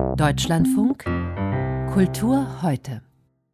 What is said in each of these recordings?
Deutschlandfunk Kultur heute.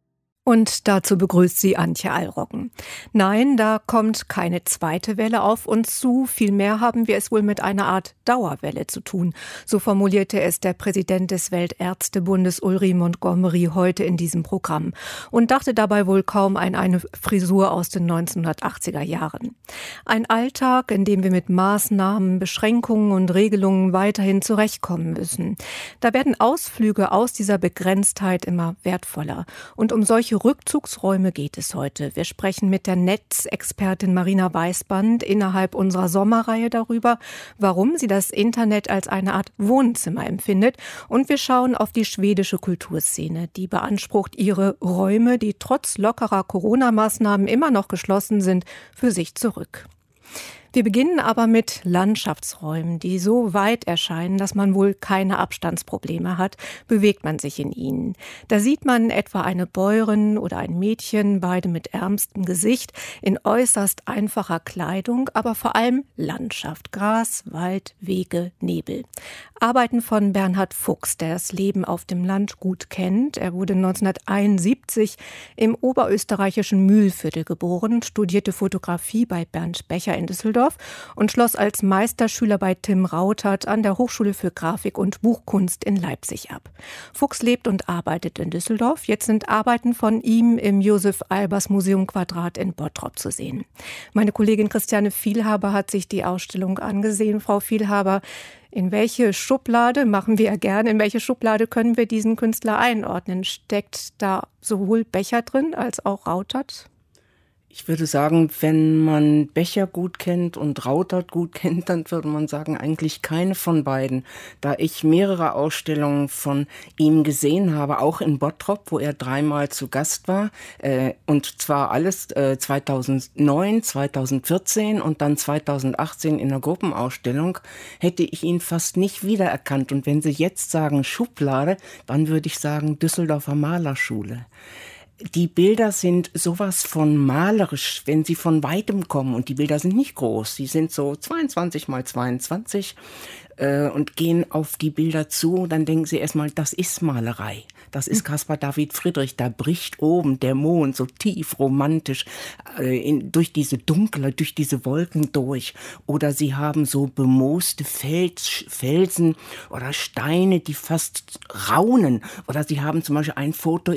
Und dazu begrüßt sie Antje Allroggen. Nein, da kommt keine zweite Welle auf uns zu. Vielmehr haben wir es wohl mit einer Art Dauerwelle zu tun. So formulierte es der Präsident des Weltärztebundes Ulrich Montgomery heute in diesem Programm und dachte dabei wohl kaum an eine Frisur aus den 1980er Jahren. Ein Alltag, in dem wir mit Maßnahmen, Beschränkungen und Regelungen weiterhin zurechtkommen müssen. Da werden Ausflüge aus dieser Begrenztheit immer wertvoller. Und um solche Rückzugsräume geht es heute. Wir sprechen mit der Netzexpertin Marina Weißband innerhalb unserer Sommerreihe darüber, warum sie das Internet als eine Art Wohnzimmer empfindet. Und wir schauen auf die schwedische Kulturszene. Die beansprucht ihre Räume, die trotz lockerer Corona-Maßnahmen immer noch geschlossen sind, für sich zurück. Wir beginnen aber mit Landschaftsräumen, die so weit erscheinen, dass man wohl keine Abstandsprobleme hat, bewegt man sich in ihnen. Da sieht man etwa eine Bäuerin oder ein Mädchen, beide mit ärmstem Gesicht, in äußerst einfacher Kleidung, aber vor allem Landschaft, Gras, Wald, Wege, Nebel. Arbeiten von Bernhard Fuchs, der das Leben auf dem Land gut kennt. Er wurde 1971 im oberösterreichischen Mühlviertel geboren, studierte Fotografie bei Bernd Becher in Düsseldorf und schloss als Meisterschüler bei Tim Rautert an der Hochschule für Grafik und Buchkunst in Leipzig ab. Fuchs lebt und arbeitet in Düsseldorf. Jetzt sind Arbeiten von ihm im Josef Albers Museum Quadrat in Bottrop zu sehen. Meine Kollegin Christiane Vielhaber hat sich die Ausstellung angesehen. Frau Vielhaber, in welche Schublade, machen wir ja gerne, in welche Schublade können wir diesen Künstler einordnen? Steckt da sowohl Becher drin als auch Rautert? Ich würde sagen, wenn man Becher gut kennt und Rautert gut kennt, dann würde man sagen, eigentlich keine von beiden. Da ich mehrere Ausstellungen von ihm gesehen habe, auch in Bottrop, wo er 3-mal zu Gast war, und zwar alles 2009, 2014 und dann 2018 in der Gruppenausstellung, hätte ich ihn fast nicht wiedererkannt. Und wenn Sie jetzt sagen Schublade, dann würde ich sagen Düsseldorfer Malerschule. Die Bilder sind sowas von malerisch, wenn sie von weitem kommen. Und die Bilder sind nicht groß. Sie sind so 22 mal 22 und gehen auf die Bilder zu. Dann denken sie erstmal, das ist Malerei. Das ist Caspar David Friedrich. Da bricht oben der Mond so tief romantisch durch diese Dunkle, durch diese Wolken durch. Oder sie haben so bemooste Felsen oder Steine, die fast raunen. Oder sie haben zum Beispiel ein Foto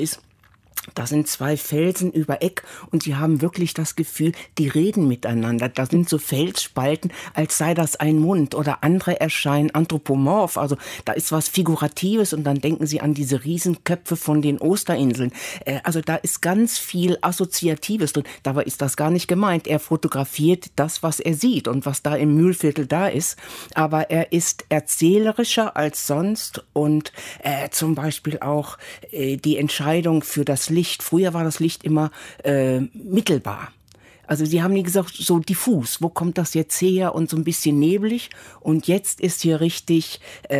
da sind 2 Felsen über Eck und sie haben wirklich das Gefühl, die reden miteinander. Da sind so Felsspalten, als sei das ein Mund. Oder andere erscheinen anthropomorph, also da ist was Figuratives und dann denken sie an diese Riesenköpfe von den Osterinseln. Also da ist ganz viel Assoziatives drin. Dabei ist das gar nicht gemeint. Er fotografiert das, was er sieht und was da im Mühlviertel da ist. Aber er ist erzählerischer als sonst und zum Beispiel auch die Entscheidung für das Licht. Früher war das Licht immer mittelbar. Also sie haben nie gesagt, so diffus, wo kommt das jetzt her und so ein bisschen neblig. Und jetzt ist hier richtig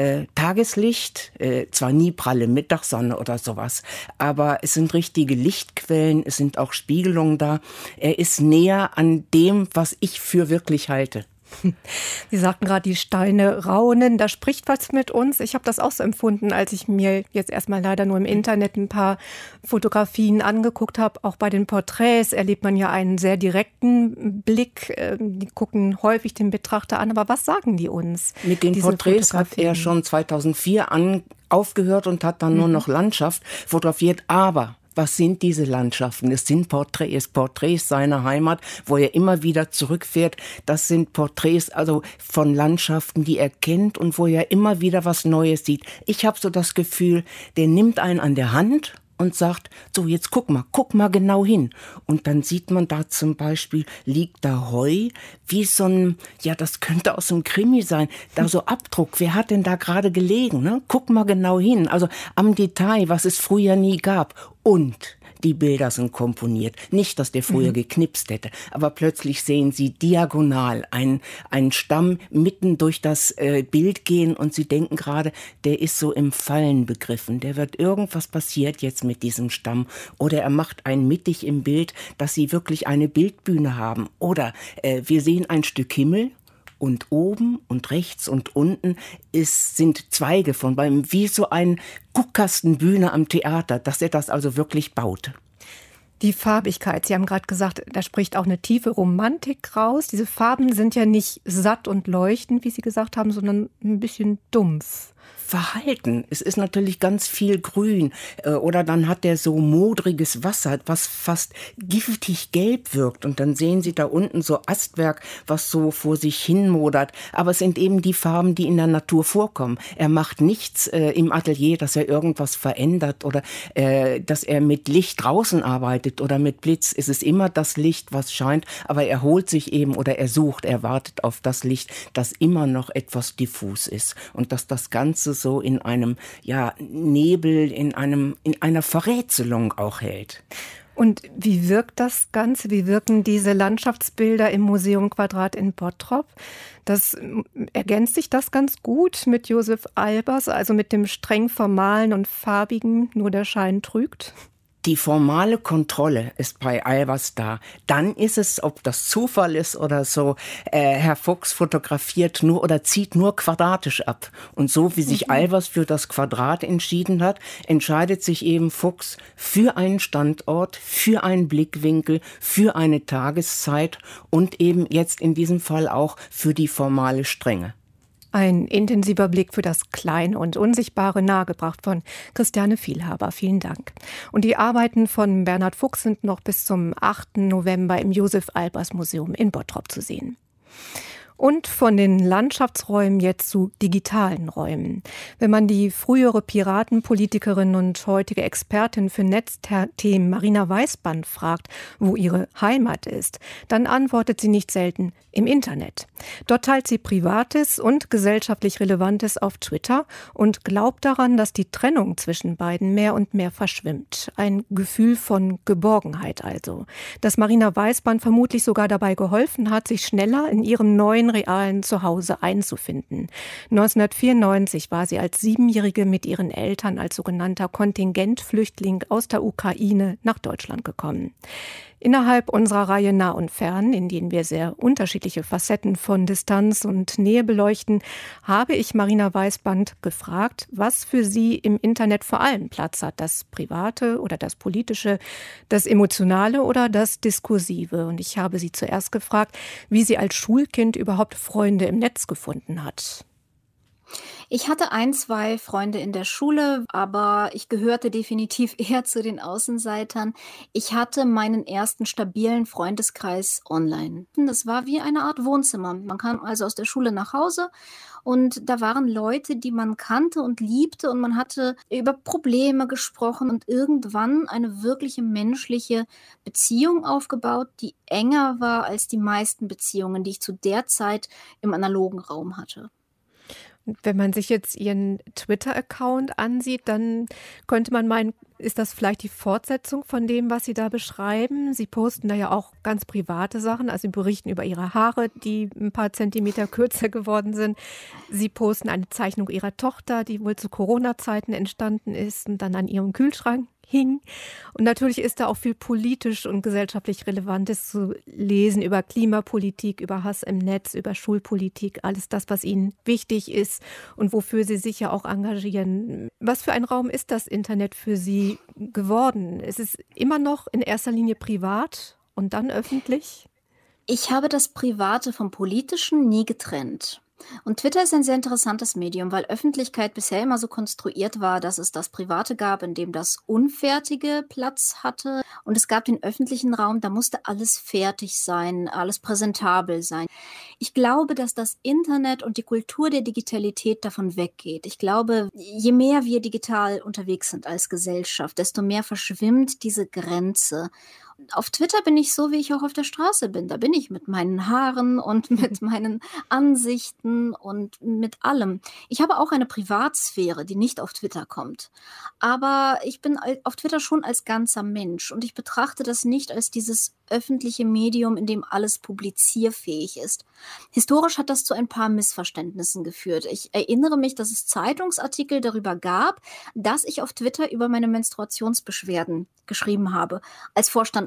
Tageslicht, zwar nie pralle Mittagssonne oder sowas, aber es sind richtige Lichtquellen, es sind auch Spiegelungen da. Er ist näher an dem, was ich für wirklich halte. Sie sagten gerade, die Steine raunen, da spricht was mit uns. Ich habe das auch so empfunden, als ich mir jetzt erstmal leider nur im Internet ein paar Fotografien angeguckt habe. Auch bei den Porträts erlebt man ja einen sehr direkten Blick. Die gucken häufig den Betrachter an. Aber was sagen die uns? Mit den Porträts hat er schon 2004 aufgehört und hat dann nur noch Landschaft fotografiert. Aber was sind diese Landschaften? Es sind Porträts seiner Heimat, wo er immer wieder zurückfährt. Das sind Porträts also von Landschaften, die er kennt und wo er immer wieder was Neues sieht. Ich habe so das Gefühl, der nimmt einen an der Hand und sagt, so jetzt guck mal genau hin. Und dann sieht man da zum Beispiel, liegt da Heu, wie so ein, ja das könnte aus einem Krimi sein, da so Abdruck, wer hat denn da gerade gelegen? Ne? Guck mal genau hin, also am Detail, was es früher nie gab. Und die Bilder sind komponiert. Nicht, dass der früher geknipst hätte, aber plötzlich sehen Sie diagonal einen Stamm mitten durch das Bild gehen und Sie denken gerade, der ist so im Fallen begriffen. Der wird irgendwas passiert jetzt mit diesem Stamm. Oder er macht einen mittig im Bild, dass Sie wirklich eine Bildbühne haben. Oder wir sehen ein Stück Himmel Und oben und rechts und unten sind Zweige von Bäumen, wie so ein Guckkastenbühne am Theater, dass er das also wirklich baut. Die Farbigkeit, Sie haben gerade gesagt, da spricht auch eine tiefe Romantik raus. Diese Farben sind ja nicht satt und leuchtend, wie Sie gesagt haben, sondern ein bisschen dumpf. Verhalten. Es ist natürlich ganz viel Grün. Oder dann hat der so modriges Wasser, was fast giftig gelb wirkt. Und dann sehen Sie da unten so Astwerk, was so vor sich hin modert. Aber es sind eben die Farben, die in der Natur vorkommen. Er macht nichts im Atelier, dass er irgendwas verändert oder dass er mit Licht draußen arbeitet oder mit Blitz. Es ist immer das Licht, was scheint. Aber er holt sich eben oder er wartet auf das Licht, das immer noch etwas diffus ist. Und dass das Ganze so in einem Nebel, in einer Verrätselung auch hält. Und wie wirkt das Ganze? Wie wirken diese Landschaftsbilder im Museum Quadrat in Bottrop? Ergänzt sich das ganz gut mit Josef Albers, also mit dem streng formalen und farbigen, nur der Schein trügt? Die formale Kontrolle ist bei Albers da. Dann ist es, ob das Zufall ist oder so, Herr Fuchs fotografiert nur oder zieht nur quadratisch ab. Und so wie sich Albers für das Quadrat entschieden hat, entscheidet sich eben Fuchs für einen Standort, für einen Blickwinkel, für eine Tageszeit und eben jetzt in diesem Fall auch für die formale Strenge. Ein intensiver Blick für das Kleine und Unsichtbare nahegebracht von Christiane Vielhaber. Vielen Dank. Und die Arbeiten von Bernhard Fuchs sind noch bis zum 8. November im Josef Albers Museum in Bottrop zu sehen. Und von den Landschaftsräumen jetzt zu digitalen Räumen. Wenn man die frühere Piratenpolitikerin und heutige Expertin für Netzthemen Marina Weißband fragt, wo ihre Heimat ist, dann antwortet sie nicht selten im Internet. Dort teilt sie Privates und gesellschaftlich Relevantes auf Twitter und glaubt daran, dass die Trennung zwischen beiden mehr und mehr verschwimmt. Ein Gefühl von Geborgenheit also. Dass Marina Weißband vermutlich sogar dabei geholfen hat, sich schneller in ihrem neuen realen Zuhause einzufinden. 1994 war sie als 7-Jährige mit ihren Eltern als sogenannter Kontingentflüchtling aus der Ukraine nach Deutschland gekommen. Innerhalb unserer Reihe Nah und Fern, in denen wir sehr unterschiedliche Facetten von Distanz und Nähe beleuchten, habe ich Marina Weißband gefragt, was für sie im Internet vor allem Platz hat, das Private oder das Politische, das Emotionale oder das Diskursive. Und ich habe sie zuerst gefragt, wie sie als Schulkind überhaupt Freunde im Netz gefunden hat. Ich hatte 2 Freunde in der Schule, aber ich gehörte definitiv eher zu den Außenseitern. Ich hatte meinen ersten stabilen Freundeskreis online. Das war wie eine Art Wohnzimmer. Man kam also aus der Schule nach Hause und da waren Leute, die man kannte und liebte und man hatte über Probleme gesprochen und irgendwann eine wirkliche menschliche Beziehung aufgebaut, die enger war als die meisten Beziehungen, die ich zu der Zeit im analogen Raum hatte. Wenn man sich jetzt Ihren Twitter-Account ansieht, dann könnte man meinen, ist das vielleicht die Fortsetzung von dem, was Sie da beschreiben? Sie posten da ja auch ganz private Sachen, also Sie berichten über Ihre Haare, die ein paar Zentimeter kürzer geworden sind. Sie posten eine Zeichnung Ihrer Tochter, die wohl zu Corona-Zeiten entstanden ist und dann an Ihrem Kühlschrank hing. Und natürlich ist da auch viel politisch und gesellschaftlich Relevantes zu lesen über Klimapolitik, über Hass im Netz, über Schulpolitik, alles das, was Ihnen wichtig ist und wofür Sie sich ja auch engagieren. Was für ein Raum ist das Internet für Sie geworden? Ist es immer noch in erster Linie privat und dann öffentlich? Ich habe das Private vom Politischen nie getrennt. Und Twitter ist ein sehr interessantes Medium, weil Öffentlichkeit bisher immer so konstruiert war, dass es das Private gab, in dem das Unfertige Platz hatte. Und es gab den öffentlichen Raum, da musste alles fertig sein, alles präsentabel sein. Ich glaube, dass das Internet und die Kultur der Digitalität davon weggeht. Ich glaube, je mehr wir digital unterwegs sind als Gesellschaft, desto mehr verschwimmt diese Grenze. Auf Twitter bin ich so, wie ich auch auf der Straße bin. Da bin ich mit meinen Haaren und mit meinen Ansichten und mit allem. Ich habe auch eine Privatsphäre, die nicht auf Twitter kommt. Aber ich bin auf Twitter schon als ganzer Mensch und ich betrachte das nicht als dieses öffentliche Medium, in dem alles publizierfähig ist. Historisch hat das zu ein paar Missverständnissen geführt. Ich erinnere mich, dass es Zeitungsartikel darüber gab, dass ich auf Twitter über meine Menstruationsbeschwerden geschrieben habe, als Vorstand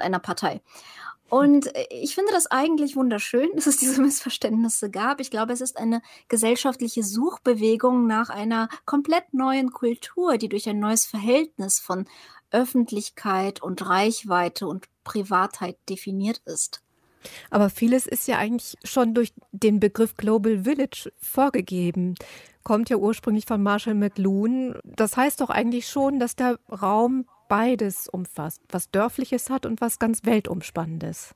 einer Partei. Und ich finde das eigentlich wunderschön, dass es diese Missverständnisse gab. Ich glaube, es ist eine gesellschaftliche Suchbewegung nach einer komplett neuen Kultur, die durch ein neues Verhältnis von Öffentlichkeit und Reichweite und Privatheit definiert ist. Aber vieles ist ja eigentlich schon durch den Begriff Global Village vorgegeben. Kommt ja ursprünglich von Marshall McLuhan. Das heißt doch eigentlich schon, dass der Raum beides umfasst, was Dörfliches hat und was ganz Weltumspannendes.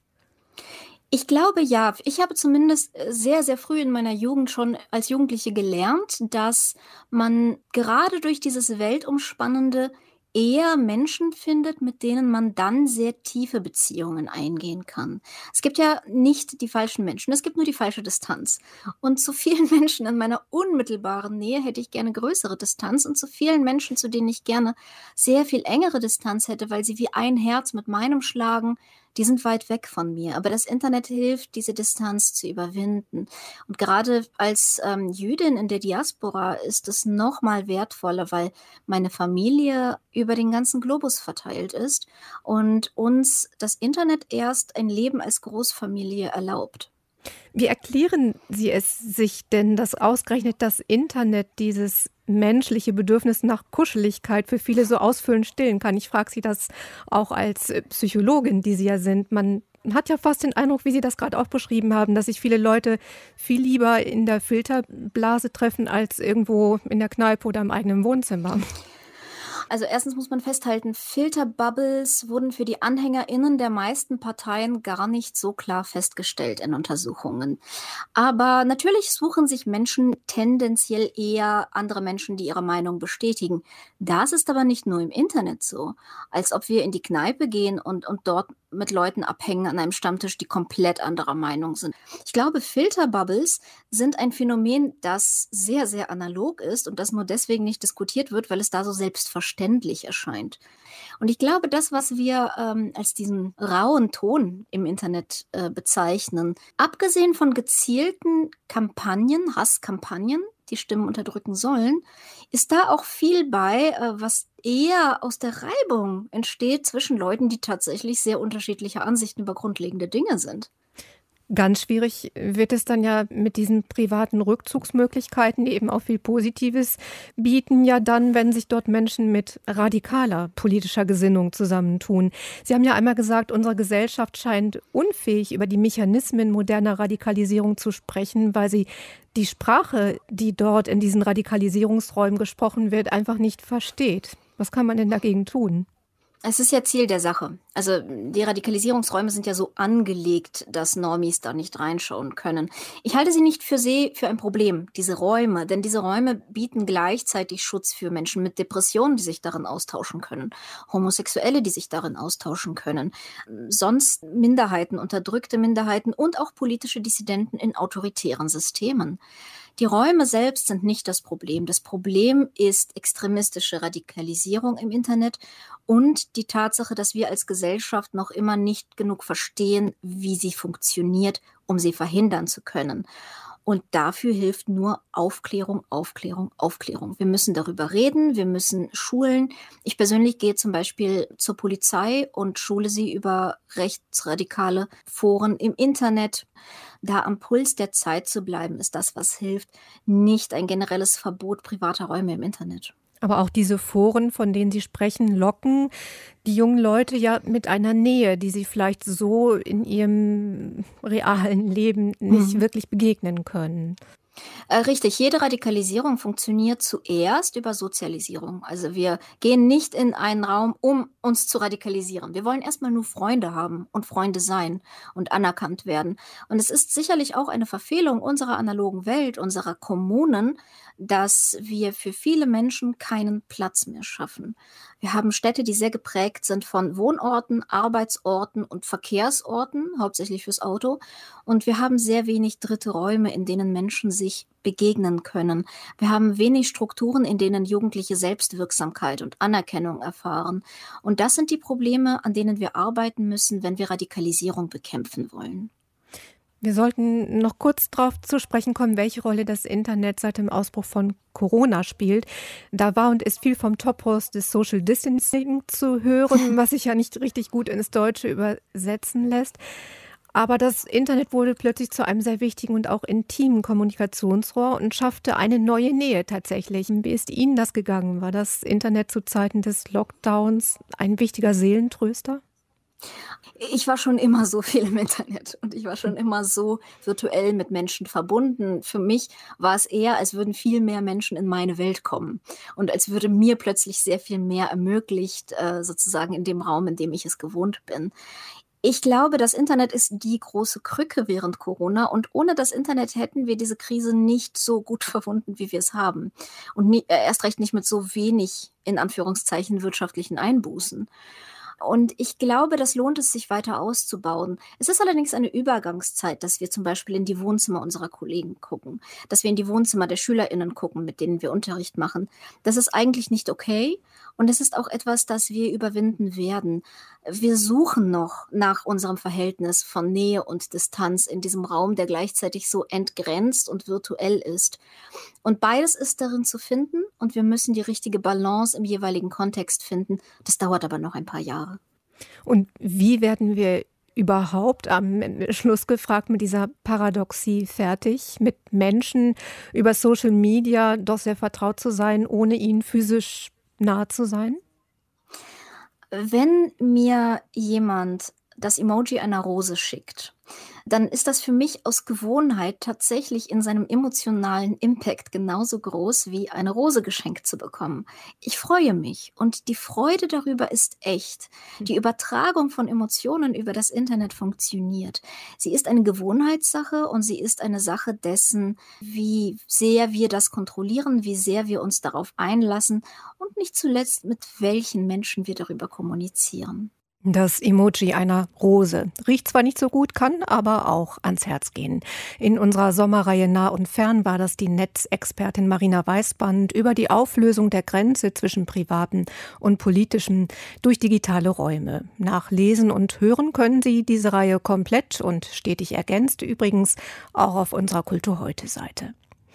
Ich glaube ja. Ich habe zumindest sehr, sehr früh in meiner Jugend schon als Jugendliche gelernt, dass man gerade durch dieses Weltumspannende eher Menschen findet, mit denen man dann sehr tiefe Beziehungen eingehen kann. Es gibt ja nicht die falschen Menschen, es gibt nur die falsche Distanz. Und zu vielen Menschen in meiner unmittelbaren Nähe hätte ich gerne größere Distanz und zu vielen Menschen, zu denen ich gerne sehr viel engere Distanz hätte, weil sie wie ein Herz mit meinem schlagen, die sind weit weg von mir. Aber das Internet hilft, diese Distanz zu überwinden. Und gerade als Jüdin in der Diaspora ist es noch mal wertvoller, weil meine Familie über den ganzen Globus verteilt ist und uns das Internet erst ein Leben als Großfamilie erlaubt. Wie erklären Sie es sich denn, dass ausgerechnet das Internet dieses menschliche Bedürfnis nach Kuscheligkeit für viele so ausfüllend stillen kann? Ich frage Sie das auch als Psychologin, die Sie ja sind. Man hat ja fast den Eindruck, wie Sie das gerade auch beschrieben haben, dass sich viele Leute viel lieber in der Filterblase treffen als irgendwo in der Kneipe oder im eigenen Wohnzimmer. Also erstens muss man festhalten, Filterbubbles wurden für die AnhängerInnen der meisten Parteien gar nicht so klar festgestellt in Untersuchungen. Aber natürlich suchen sich Menschen tendenziell eher andere Menschen, die ihre Meinung bestätigen. Das ist aber nicht nur im Internet so. Als ob wir in die Kneipe gehen und dort mit Leuten abhängen an einem Stammtisch, die komplett anderer Meinung sind. Ich glaube, Filterbubbles sind ein Phänomen, das sehr, sehr analog ist und das nur deswegen nicht diskutiert wird, weil es da so selbstverständlich erscheint. Und ich glaube, das, was wir als diesen rauen Ton im Internet bezeichnen, abgesehen von gezielten Kampagnen, Hasskampagnen, die Stimmen unterdrücken sollen, ist da auch viel bei, was eher aus der Reibung entsteht zwischen Leuten, die tatsächlich sehr unterschiedliche Ansichten über grundlegende Dinge sind. Ganz schwierig wird es dann ja mit diesen privaten Rückzugsmöglichkeiten, die eben auch viel Positives bieten, ja dann, wenn sich dort Menschen mit radikaler politischer Gesinnung zusammentun. Sie haben ja einmal gesagt, unsere Gesellschaft scheint unfähig, über die Mechanismen moderner Radikalisierung zu sprechen, weil sie die Sprache, die dort in diesen Radikalisierungsräumen gesprochen wird, einfach nicht versteht. Was kann man denn dagegen tun? Es ist ja Ziel der Sache. Also die Radikalisierungsräume sind ja so angelegt, dass Normis da nicht reinschauen können. Ich halte sie nicht für ein Problem, diese Räume, denn diese Räume bieten gleichzeitig Schutz für Menschen mit Depressionen, die sich darin austauschen können, Homosexuelle, die sich darin austauschen können, sonst Minderheiten, unterdrückte Minderheiten und auch politische Dissidenten in autoritären Systemen. Die Räume selbst sind nicht das Problem. Das Problem ist extremistische Radikalisierung im Internet und die Tatsache, dass wir als Gesellschaft noch immer nicht genug verstehen, wie sie funktioniert, um sie verhindern zu können. Und dafür hilft nur Aufklärung, Aufklärung, Aufklärung. Wir müssen darüber reden, wir müssen schulen. Ich persönlich gehe zum Beispiel zur Polizei und schule sie über rechtsradikale Foren im Internet. Da am Puls der Zeit zu bleiben, ist das, was hilft, nicht ein generelles Verbot privater Räume im Internet. Aber auch diese Foren, von denen Sie sprechen, locken die jungen Leute ja mit einer Nähe, die sie vielleicht so in ihrem realen Leben nicht wirklich begegnen können. Richtig, jede Radikalisierung funktioniert zuerst über Sozialisierung. Also wir gehen nicht in einen Raum, um uns zu radikalisieren. Wir wollen erstmal nur Freunde haben und Freunde sein und anerkannt werden. Und es ist sicherlich auch eine Verfehlung unserer analogen Welt, unserer Kommunen, dass wir für viele Menschen keinen Platz mehr schaffen. Wir haben Städte, die sehr geprägt sind von Wohnorten, Arbeitsorten und Verkehrsorten, hauptsächlich fürs Auto. Und wir haben sehr wenig dritte Räume, in denen Menschen sich begegnen können. Wir haben wenig Strukturen, in denen Jugendliche Selbstwirksamkeit und Anerkennung erfahren. Und das sind die Probleme, an denen wir arbeiten müssen, wenn wir Radikalisierung bekämpfen wollen. Wir sollten noch kurz darauf zu sprechen kommen, welche Rolle das Internet seit dem Ausbruch von Corona spielt. Da war und ist viel vom Topos des Social Distancing zu hören, was sich ja nicht richtig gut ins Deutsche übersetzen lässt. Aber das Internet wurde plötzlich zu einem sehr wichtigen und auch intimen Kommunikationsrohr und schaffte eine neue Nähe tatsächlich. Wie ist Ihnen das gegangen? War das Internet zu Zeiten des Lockdowns ein wichtiger Seelentröster? Ich war schon immer so viel im Internet und ich war schon immer so virtuell mit Menschen verbunden. Für mich war es eher, als würden viel mehr Menschen in meine Welt kommen und als würde mir plötzlich sehr viel mehr ermöglicht, sozusagen in dem Raum, in dem ich es gewohnt bin. Ich glaube, das Internet ist die große Krücke während Corona und ohne das Internet hätten wir diese Krise nicht so gut verwunden, wie wir es haben. Und erst recht nicht mit so wenig, in Anführungszeichen, wirtschaftlichen Einbußen. Und ich glaube, das lohnt es sich weiter auszubauen. Es ist allerdings eine Übergangszeit, dass wir zum Beispiel in die Wohnzimmer unserer Kollegen gucken, dass wir in die Wohnzimmer der SchülerInnen gucken, mit denen wir Unterricht machen. Das ist eigentlich nicht okay und es ist auch etwas, das wir überwinden werden. Wir suchen noch nach unserem Verhältnis von Nähe und Distanz in diesem Raum, der gleichzeitig so entgrenzt und virtuell ist. Und beides ist darin zu finden und wir müssen die richtige Balance im jeweiligen Kontext finden. Das dauert aber noch ein paar Jahre. Und wie werden wir überhaupt am Schluss gefragt mit dieser Paradoxie fertig, mit Menschen über Social Media doch sehr vertraut zu sein, ohne ihnen physisch nahe zu sein? Wenn mir jemand das Emoji einer Rose schickt, dann ist das für mich aus Gewohnheit tatsächlich in seinem emotionalen Impact genauso groß wie eine Rose geschenkt zu bekommen. Ich freue mich und die Freude darüber ist echt. Die Übertragung von Emotionen über das Internet funktioniert. Sie ist eine Gewohnheitssache und sie ist eine Sache dessen, wie sehr wir das kontrollieren, wie sehr wir uns darauf einlassen und nicht zuletzt mit welchen Menschen wir darüber kommunizieren. Das Emoji einer Rose. Riecht zwar nicht so gut, kann aber auch ans Herz gehen. In unserer Sommerreihe Nah und Fern war das die Netzexpertin Marina Weißband über die Auflösung der Grenze zwischen Privatem und Politischem durch digitale Räume. Nachlesen und hören können Sie diese Reihe komplett und stetig ergänzt, übrigens auch auf unserer Kultur-heute-Seite.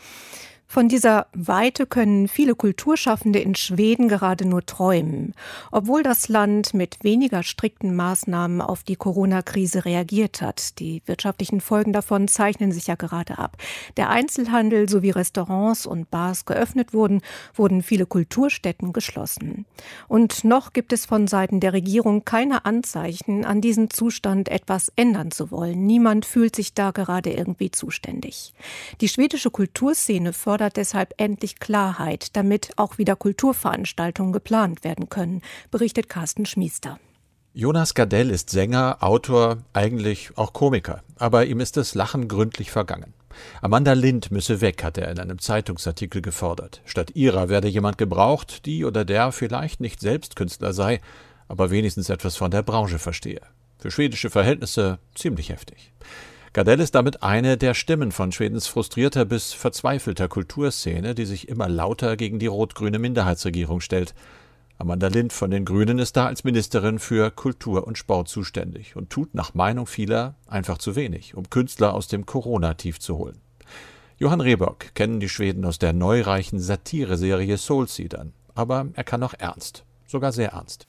Von dieser Weite können viele Kulturschaffende in Schweden gerade nur träumen. Obwohl das Land mit weniger strikten Maßnahmen auf die Corona-Krise reagiert hat. Die wirtschaftlichen Folgen davon zeichnen sich ja gerade ab. Der Einzelhandel sowie Restaurants und Bars geöffnet wurden viele Kulturstätten geschlossen. Und noch gibt es von Seiten der Regierung keine Anzeichen, an diesem Zustand etwas ändern zu wollen. Niemand fühlt sich da gerade irgendwie zuständig. Die schwedische Kulturszene fordert deshalb endlich Klarheit, damit auch wieder Kulturveranstaltungen geplant werden können, berichtet Carsten Schmiester. Jonas Gardell ist Sänger, Autor, eigentlich auch Komiker. Aber ihm ist das Lachen gründlich vergangen. Amanda Lind müsse weg, hat er in einem Zeitungsartikel gefordert. Statt ihrer werde jemand gebraucht, die oder der vielleicht nicht selbst Künstler sei, aber wenigstens etwas von der Branche verstehe. Für schwedische Verhältnisse ziemlich heftig. Gardell ist damit eine der Stimmen von Schwedens frustrierter bis verzweifelter Kulturszene, die sich immer lauter gegen die rot-grüne Minderheitsregierung stellt. Amanda Lind von den Grünen ist da als Ministerin für Kultur und Sport zuständig und tut nach Meinung vieler einfach zu wenig, um Künstler aus dem Corona-Tief zu holen. Johan Rheborg kennen die Schweden aus der neureichen Satireserie Solsidan, aber er kann auch ernst. Sogar sehr ernst.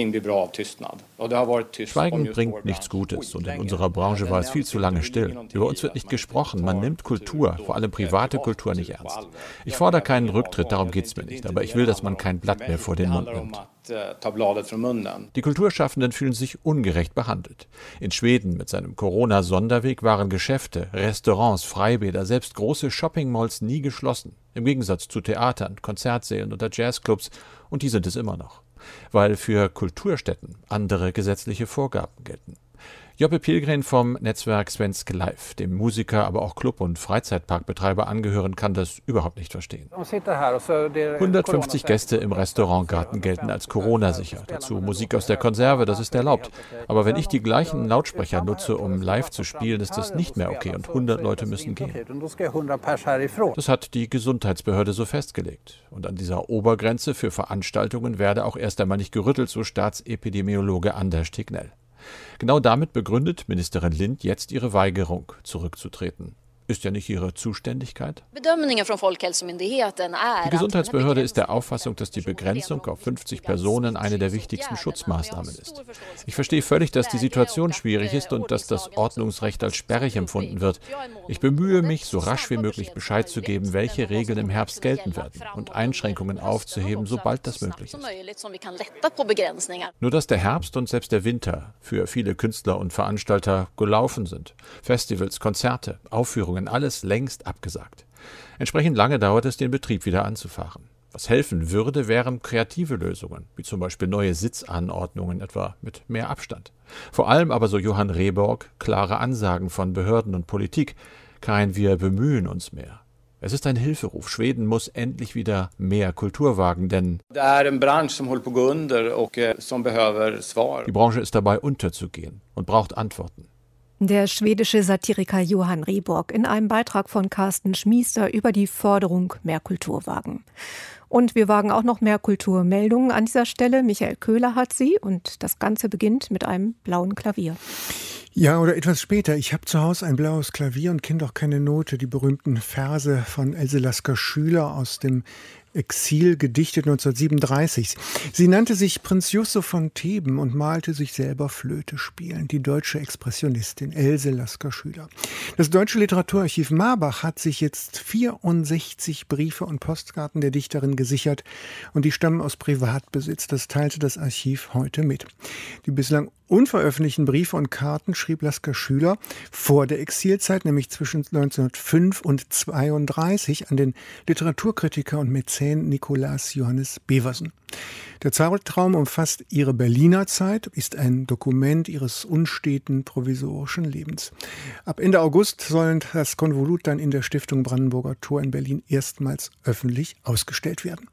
Schweigen bringt nichts Gutes und in unserer Branche war es viel zu lange still. Über uns wird nicht gesprochen, man nimmt Kultur, vor allem private Kultur, nicht ernst. Ich fordere keinen Rücktritt, darum geht es mir nicht, aber ich will, dass man kein Blatt mehr vor den Mund nimmt. Die Kulturschaffenden fühlen sich ungerecht behandelt. In Schweden mit seinem Corona-Sonderweg waren Geschäfte, Restaurants, Freibäder, selbst große Shoppingmalls nie geschlossen. Im Gegensatz zu Theatern, Konzertsälen oder Jazzclubs, und die sind es immer noch. Weil für Kulturstätten andere gesetzliche Vorgaben gelten. Joppe Pilgren vom Netzwerk Svensk Live, dem Musiker, aber auch Club- und Freizeitparkbetreiber angehören, kann das überhaupt nicht verstehen. 150 Gäste im Restaurantgarten gelten als Corona-sicher. Dazu Musik aus der Konserve, das ist erlaubt. Aber wenn ich die gleichen Lautsprecher nutze, um live zu spielen, ist das nicht mehr okay und 100 Leute müssen gehen. Das hat die Gesundheitsbehörde so festgelegt. Und an dieser Obergrenze für Veranstaltungen werde auch erst einmal nicht gerüttelt, so Staatsepidemiologe Anders Tegnell. Genau damit begründet Ministerin Lind jetzt ihre Weigerung, zurückzutreten. Ist ja nicht ihre Zuständigkeit. Die Gesundheitsbehörde ist der Auffassung, dass die Begrenzung auf 50 Personen eine der wichtigsten Schutzmaßnahmen ist. Ich verstehe völlig, dass die Situation schwierig ist und dass das Ordnungsrecht als sperrig empfunden wird. Ich bemühe mich, so rasch wie möglich Bescheid zu geben, welche Regeln im Herbst gelten werden und Einschränkungen aufzuheben, sobald das möglich ist. Nur dass der Herbst und selbst der Winter für viele Künstler und Veranstalter gelaufen sind. Festivals, Konzerte, Aufführungen, alles längst abgesagt. Entsprechend lange dauert es, den Betrieb wieder anzufahren. Was helfen würde, wären kreative Lösungen, wie zum Beispiel neue Sitzanordnungen, etwa mit mehr Abstand. Vor allem aber, so Johann Rehborg, klare Ansagen von Behörden und Politik. Kein Wir bemühen uns mehr. Es ist ein Hilferuf. Schweden muss endlich wieder mehr Kultur wagen, denn die Branche ist dabei unterzugehen und braucht Antworten. Der schwedische Satiriker Johann Rehborg in einem Beitrag von Carsten Schmiester über die Forderung mehr Kultur wagen. Und wir wagen auch noch mehr Kulturmeldungen an dieser Stelle. Michael Köhler hat sie und das Ganze beginnt mit einem blauen Klavier. Ja, oder etwas später. Ich habe zu Hause ein blaues Klavier und kenne doch keine Note. Die berühmten Verse von Else Lasker-Schüler aus dem Exil, gedichtet 1937. Sie nannte sich Prinz Jussow von Theben und malte sich selber Flöte spielen. Die deutsche Expressionistin Else Lasker-Schüler. Das Deutsche Literaturarchiv Marbach hat sich jetzt 64 Briefe und Postkarten der Dichterin gesichert und die stammen aus Privatbesitz. Das teilte das Archiv heute mit. Die bislang unveröffentlichten Briefe und Karten schrieb Lasker-Schüler vor der Exilzeit, nämlich zwischen 1905 und 1932, an den Literaturkritiker und Mäzen Nikolaus Johannes Beversen. Der Zeitraum umfasst ihre Berliner Zeit, ist ein Dokument ihres unsteten provisorischen Lebens. Ab Ende August soll das Konvolut dann in der Stiftung Brandenburger Tor in Berlin erstmals öffentlich ausgestellt werden.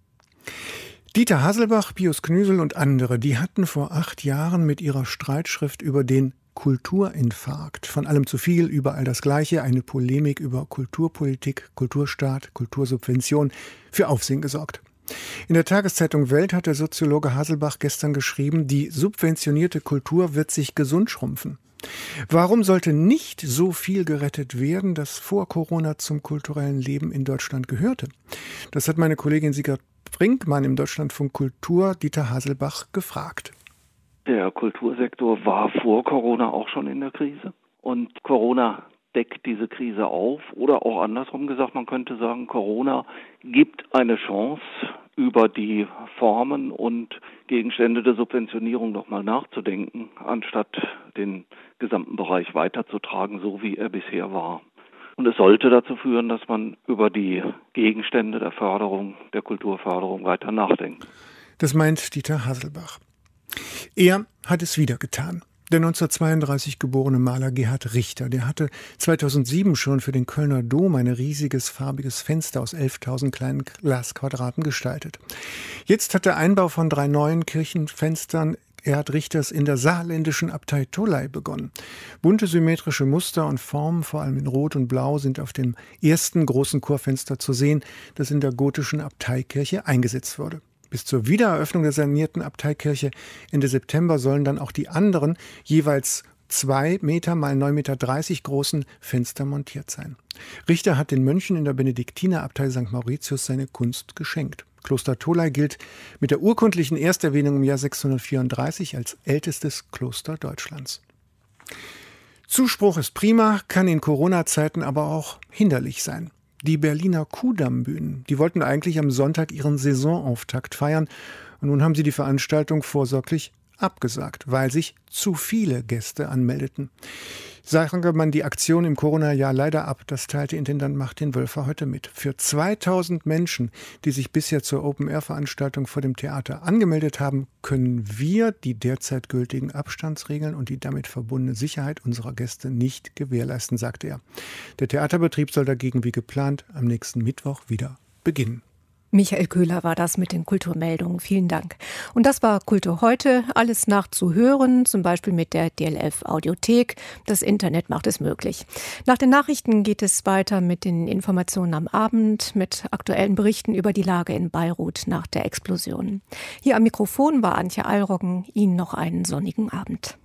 Dieter Hasselbach, Pius Knüsel und andere, die hatten vor 8 Jahren mit ihrer Streitschrift über den Kulturinfarkt, von allem zu viel, überall das Gleiche, eine Polemik über Kulturpolitik, Kulturstaat, Kultursubvention, für Aufsehen gesorgt. In der Tageszeitung Welt hat der Soziologe Hasselbach gestern geschrieben, die subventionierte Kultur wird sich gesund schrumpfen. Warum sollte nicht so viel gerettet werden, das vor Corona zum kulturellen Leben in Deutschland gehörte? Das hat meine Kollegin Sigrid Brinkmann im Deutschlandfunk Kultur Dieter Hasselbach gefragt. Der Kultursektor war vor Corona auch schon in der Krise und Corona deckt diese Krise auf oder auch andersrum gesagt, man könnte sagen, Corona gibt eine Chance, über die Formen und Gegenstände der Subventionierung nochmal nachzudenken, anstatt den gesamten Bereich weiterzutragen, so wie er bisher war. Und es sollte dazu führen, dass man über die Gegenstände der Förderung, der Kulturförderung weiter nachdenkt. Das meint Dieter Hasselbach. Er hat es wieder getan. Der 1932 geborene Maler Gerhard Richter, der hatte 2007 schon für den Kölner Dom ein riesiges farbiges Fenster aus 11.000 kleinen Glasquadraten gestaltet. Jetzt hat der Einbau von 3 neuen Kirchenfenstern Gerhard Richters in der saarländischen Abtei Tolai begonnen. Bunte symmetrische Muster und Formen, vor allem in Rot und Blau, sind auf dem ersten großen Chorfenster zu sehen, das in der gotischen Abteikirche eingesetzt wurde. Bis zur Wiedereröffnung der sanierten Abteikirche Ende September sollen dann auch die anderen, jeweils 2 Meter mal 9,30 Meter großen Fenster montiert sein. Richter hat den Mönchen in der Benediktinerabtei St. Mauritius seine Kunst geschenkt. Kloster Tolai gilt mit der urkundlichen Ersterwähnung im Jahr 634 als ältestes Kloster Deutschlands. Zuspruch ist prima, kann in Corona-Zeiten aber auch hinderlich sein. Die Berliner Kuhdammbühnen, die wollten eigentlich am Sonntag ihren Saisonauftakt feiern und nun haben sie die Veranstaltung vorsorglich abgesagt, weil sich zu viele Gäste anmeldeten. Sagen man die Aktion im Corona-Jahr leider ab, das teilte Intendant Martin Wölfer heute mit. Für 2000 Menschen, die sich bisher zur Open-Air-Veranstaltung vor dem Theater angemeldet haben, können wir die derzeit gültigen Abstandsregeln und die damit verbundene Sicherheit unserer Gäste nicht gewährleisten, sagte er. Der Theaterbetrieb soll dagegen wie geplant am nächsten Mittwoch wieder beginnen. Michael Köhler war das mit den Kulturmeldungen. Vielen Dank. Und das war Kultur heute. Alles nachzuhören, zum Beispiel mit der DLF Audiothek. Das Internet macht es möglich. Nach den Nachrichten geht es weiter mit den Informationen am Abend, mit aktuellen Berichten über die Lage in Beirut nach der Explosion. Hier am Mikrofon war Antje Alroggen. Ihnen noch einen sonnigen Abend.